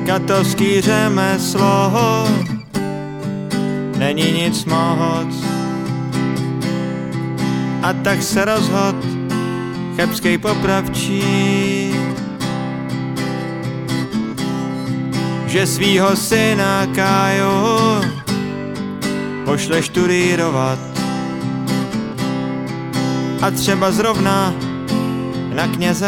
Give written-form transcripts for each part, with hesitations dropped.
Katovský řemeslo není nic moc. A tak se rozhod chebský popravčí, že svýho syna Káju pošle študírovat. A třeba zrovna na kněze,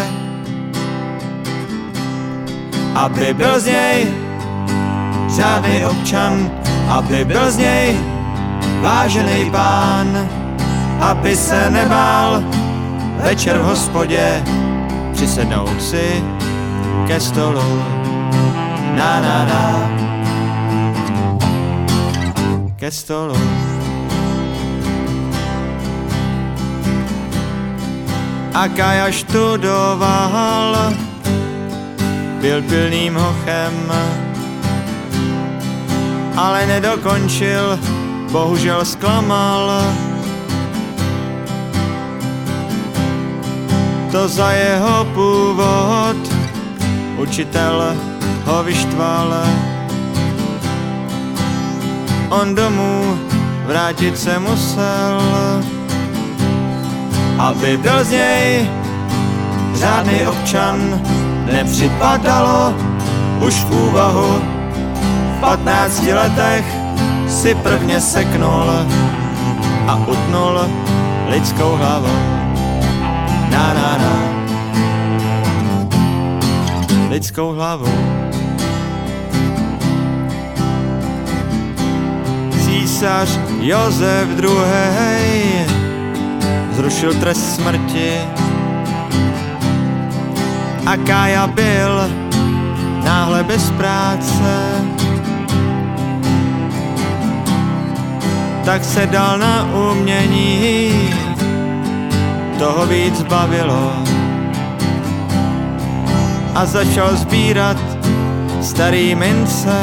aby byl z něj řádnej občan, aby byl z něj vážený pán, aby se nebál večer v hospodě přisednout si ke stolu. Na na na, ke stolu. A Kája študoval, byl pilným hochem, ale nedokončil, bohužel zklamal. To za jeho původ učitel ho vyštval. On domů vrátit se musel, aby byl z něj řádný občan. Nepřipadalo už v úvahu, v 15 letech si prvně seknul a utnul lidskou hlavu. Na na na, lidskou hlavu. Císař Josef II. Zrušil trest smrti a Kája byl náhle bez práce. Tak se dal na umění, toho víc bavilo a začal sbírat starý mince,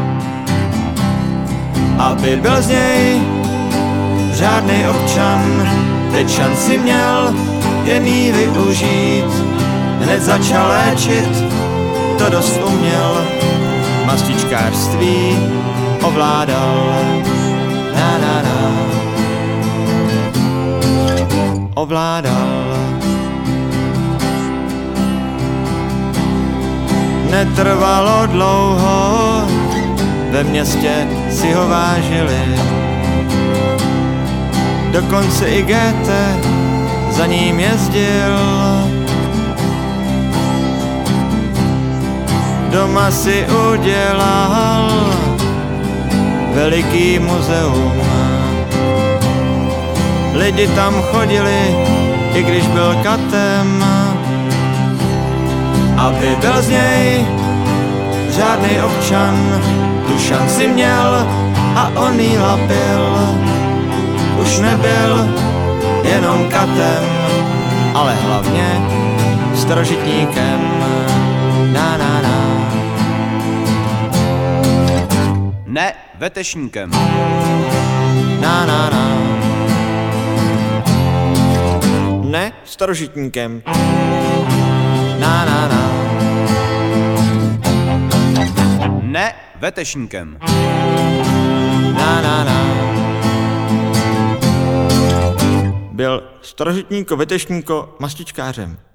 aby byl z něj řádnej občan. Teď šanci měl jen jí využít, hned začal léčit, to dost uměl, mastičkářství ovládal. Na na na, ovládal. Netrvalo dlouho, ve městě si ho vážili, dokonce i Goethe za ním jezdil. Doma si udělal veliký muzeum. Lidi tam chodili, i když byl katem, aby byl z něj řádný občan. Tu šanci měl a on jí lapil. Už nebyl jenom katem, ale hlavně starožitníkem. Na na na, ne vetešníkem. Na na na, ne starožitníkem. Na na na, ne vetešníkem. Na na na, byl starožitníko, vetešníko, mastičkářem.